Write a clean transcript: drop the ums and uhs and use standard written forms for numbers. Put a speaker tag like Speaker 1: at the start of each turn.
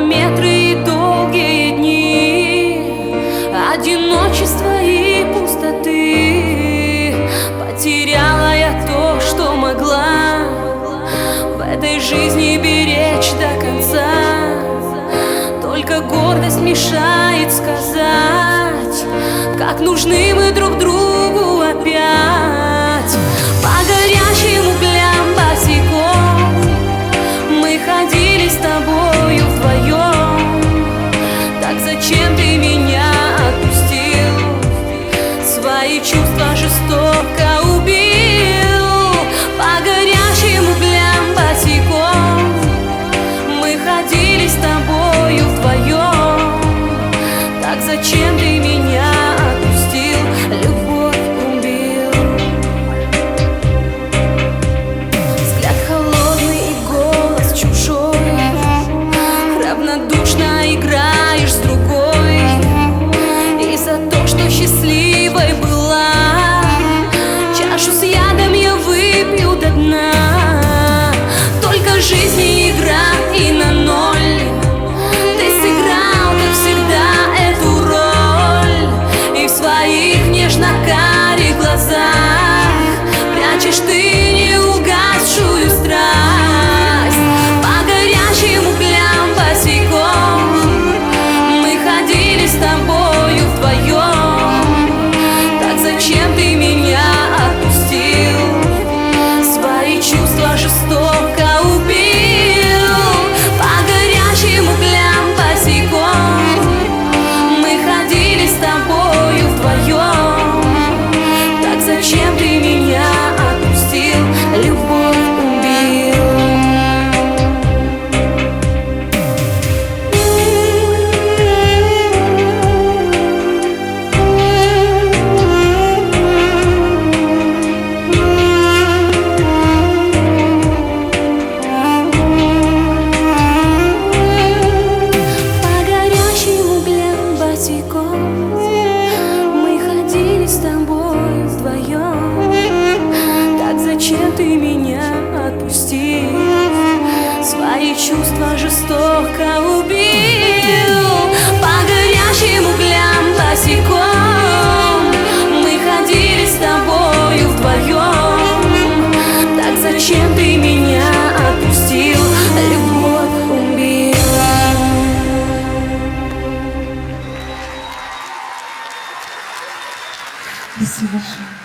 Speaker 1: километры и долгие дни, одиночество и пустоты. Потеряла я то, что могла в этой жизни беречь до конца. Только гордость мешает сказать, как нужны мы друг другу опять. По горячим углям босиком мы ходили с тобою вдвоем. Так зачем ты меня отпустил? Свои чувства жестоко убил. По горячим углям босиком мы ходили с тобою вдвоем. Так зачем ты меня отпустил? Любовь убил. Взгляд холодный и голос чужой, равнодушно играешь с другой. И за то, что счастливой была, чашу с ядом я выпью до дна. Только жизнь не игра и на ноль. Ты сыграл, как всегда, эту роль. И в своих нежно-карих глазах прячешь ты неугасшую страсть. По горячим углям босиком мы ходили с тобою вдвоем. Так зачем ты меня отпустил? Свои чувства жестоко убил. По горячим углям босиком мы ходили с тобою вдвоем. Так зачем ты меня отпустил? Любовь убил. По горячим углям босиком мы ходили с тобой вдвоем. Так зачем ты меня отпустил? Свои чувства жестоко убил. По горячим углям босиком мы ходили с тобою вдвоем. Так зачем ты меня отпустил? Любовь убила.
Speaker 2: Спасибо большое.